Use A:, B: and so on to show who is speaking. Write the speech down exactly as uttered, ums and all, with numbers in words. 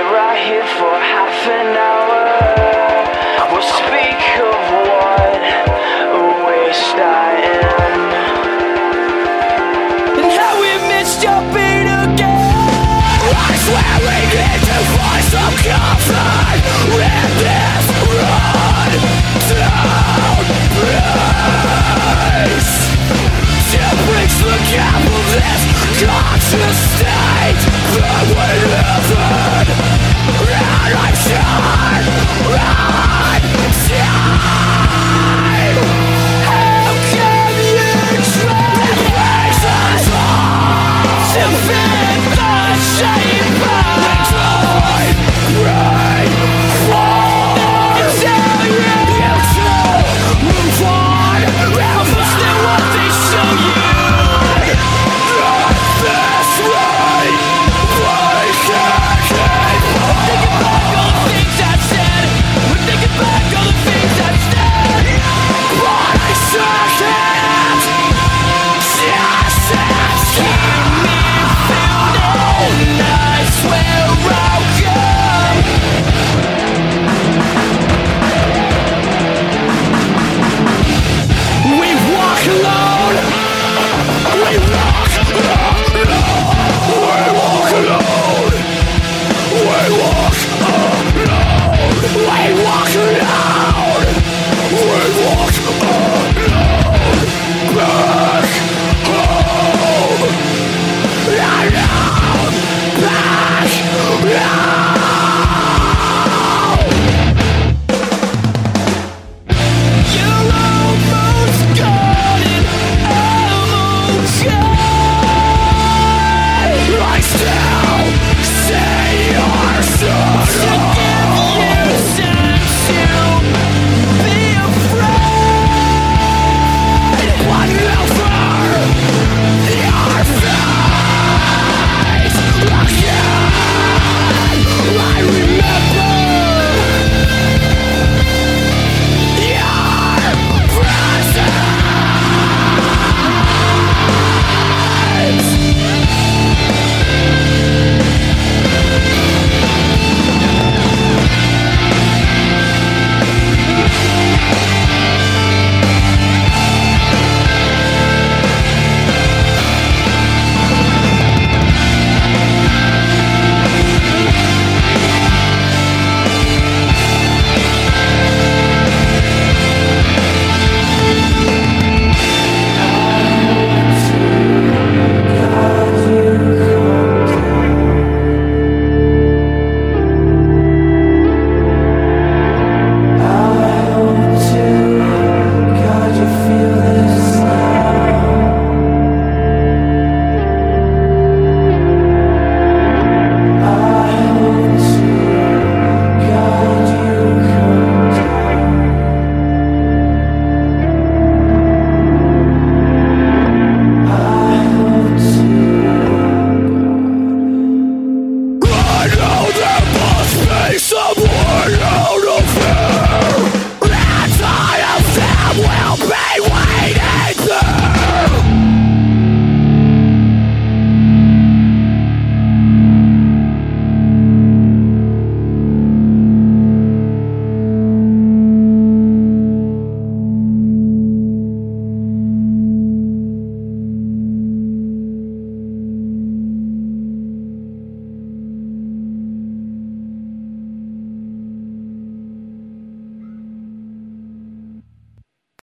A: right here for half an hour. We'll speak of what a waste I am, and how we missed your beat again. I swear we need to find some comfort in this run down place to bridge the gap of this conscious state that we live in. And I shine on time. How can you trade reasons to fit the shape of joy? Pray for until you to move on. How much they want they show you. This way, we can't keep on. Thinking back all the things I said. We're thinking back all the things I said. But I sure can't just keep me feeling. I swear I'll come. We walk alone. We walk alone. We walk alone. We walk alone. We walk alone.